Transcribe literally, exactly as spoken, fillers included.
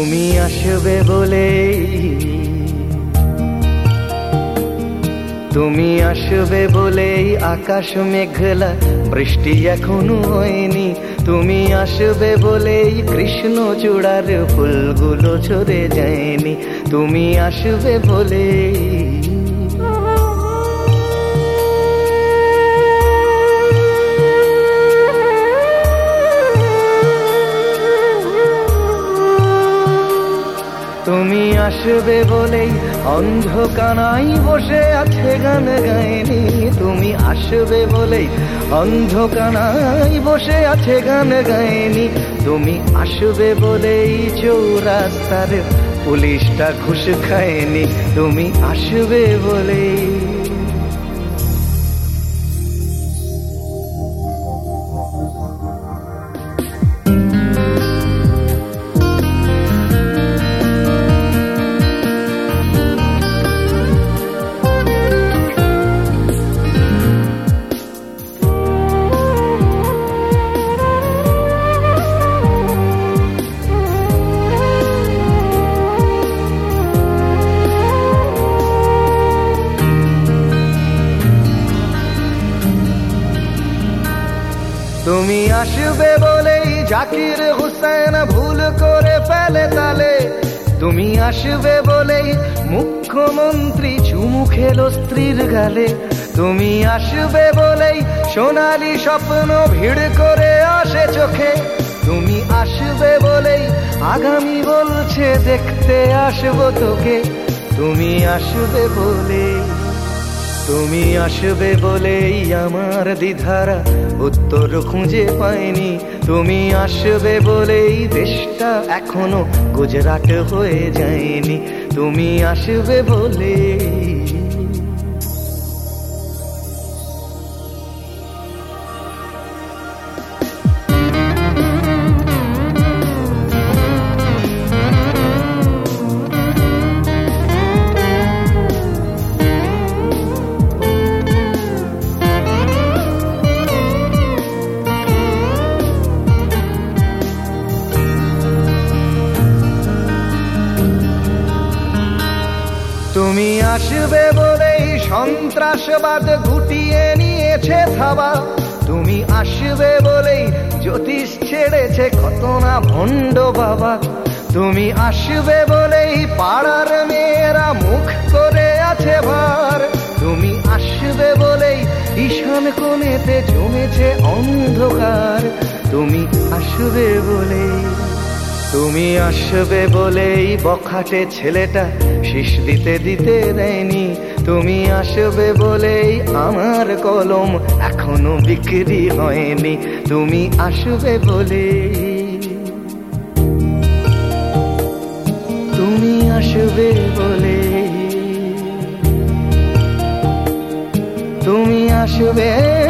তুমি আসবে বলেই তুমি আসবে বলেই আকাশ মেঘলা, বৃষ্টি এখনো হয়নি। তুমি আসবে বলেই কৃষ্ণচূড়ার ফুলগুলো ঝরে যায়নি। তুমি আসবে বলেই তুমি আসবে বলেই অন্ধকানাই বসে আছে গান গায়নি। তুমি আসবে বলেই অন্ধকানাই বসে আছে গান গায়নি। তুমি আসবে বলেই চৌরাস্তার পুলিশটা ঘুষ খায়নি। তুমি আসবে বলেই তুমি আসবে বলেই জাকির হুসেন ভুল করে ফেলে তালে। তুমি আসবে বলেই মুখ্যমন্ত্রী চুমু খেলো স্ত্রীর গালে। তুমি আসবে বলেই সোনালি স্বপ্ন ভিড় করে আসে চোখে। তুমি আসবে বলেই আগামী বলছে দেখতে আসবো তোকে। তুমি আসবে বলেই তুমি আসবে বলেই আমার দ্বিধারা উত্তর খুঁজে পায়নি। তুমি আসবে বলেই দেশটা এখনো গুজরাট হয়ে যায়নি। তুমি আসবে বলেই তুমি আসবে বলেই সন্ত্রাসবাদ গুটিয়ে নিয়েছে থাবা। তুমি আসবে বলেই জ্যোতিষ ছেড়েছে কত না ভণ্ড বাবা। তুমি আসবে বলেই পাড়ার মেয়েরা মুখ করে আছে ভার। তুমি আসবে বলেই ঈশান কোণেতে জমেছে অন্ধকার। তুমি আসবে বলেই তুমি আসবে বলেই বখাটে ছেলেটা শীষ দিতে দিতে দেয়নি। তুমি আসবে বলেই আমার কলম এখনো বিক্রি হয়নি। তুমি আসবে বলেই তুমি আসবে বলেই তুমি আসবে